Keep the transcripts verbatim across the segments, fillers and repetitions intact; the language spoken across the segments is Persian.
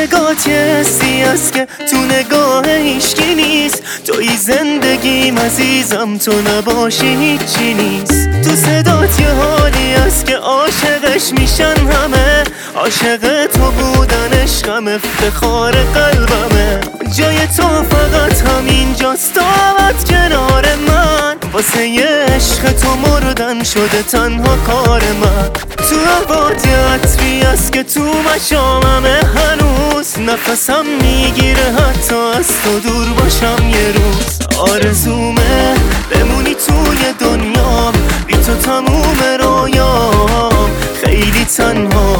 نگات یه حسی هست که تو نگاه هیچکی نیست. توی زندگیم عزیزم، تو نباشی هیچی نیست. تو صدات یه حالی هست که عاشقش میشن همه. عاشق تو بودن عشقم، افتخار قلبمه. جای تو فقط همینجاست، دعوت کنار من. واسه یه عشق تو مردن شده تنها کار من. تو عباد عطری هست که تو مشاممه هنوز. نفسم میگیره حتی از تو دور باشم یه روز. آرزومه بمونی توی دنیا، بی تو تموم رویام خیلی تنها.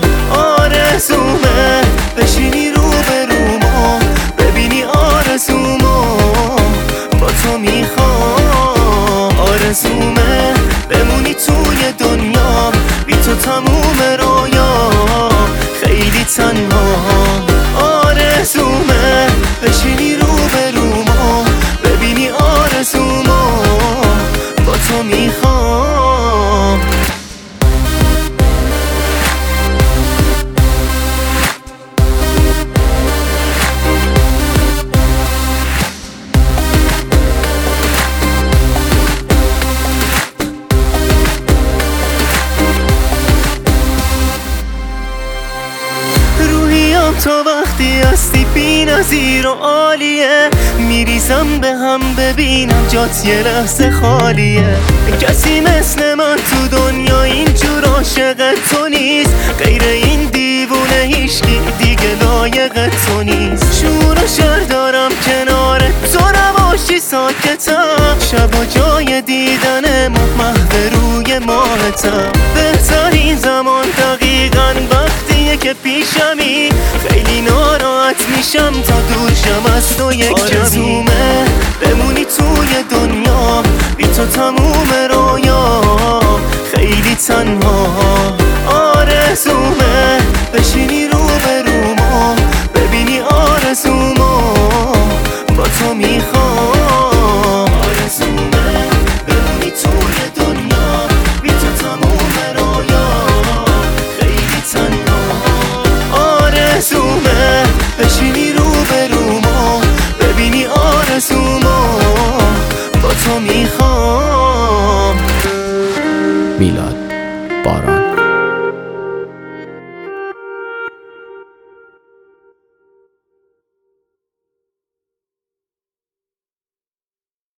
آرزومه بشینی رو به روما، ببینی آرزومو با تو میخوام. آرزومه بمونی توی دنیا، بی تو تموم رویام خیلی تنها. آرزومه بشینی رو به روما، ببینی آرزومو با تو میخوام. تا وقتی هستی بی نظیر و عالیه، میریزم به هم ببینم جات یه لحظه خالیه. کسی مثل من تو دنیا اینجور عاشق تو نیست. غیر این دیوونه هیچکی دیگه لایق تو نیست. شور و شر دارم کنار تو نباشی ساکتم. شب و جای دیدن ماه محو روی ماهتم. بهترین زمان دقیقاً وقتیه که پیشمی. خیلی ناراحت میشم تا دور شم از تو یک کمی. آرزومه بمونی توی دنیا، بی تو تموم رویام خیلی تنها.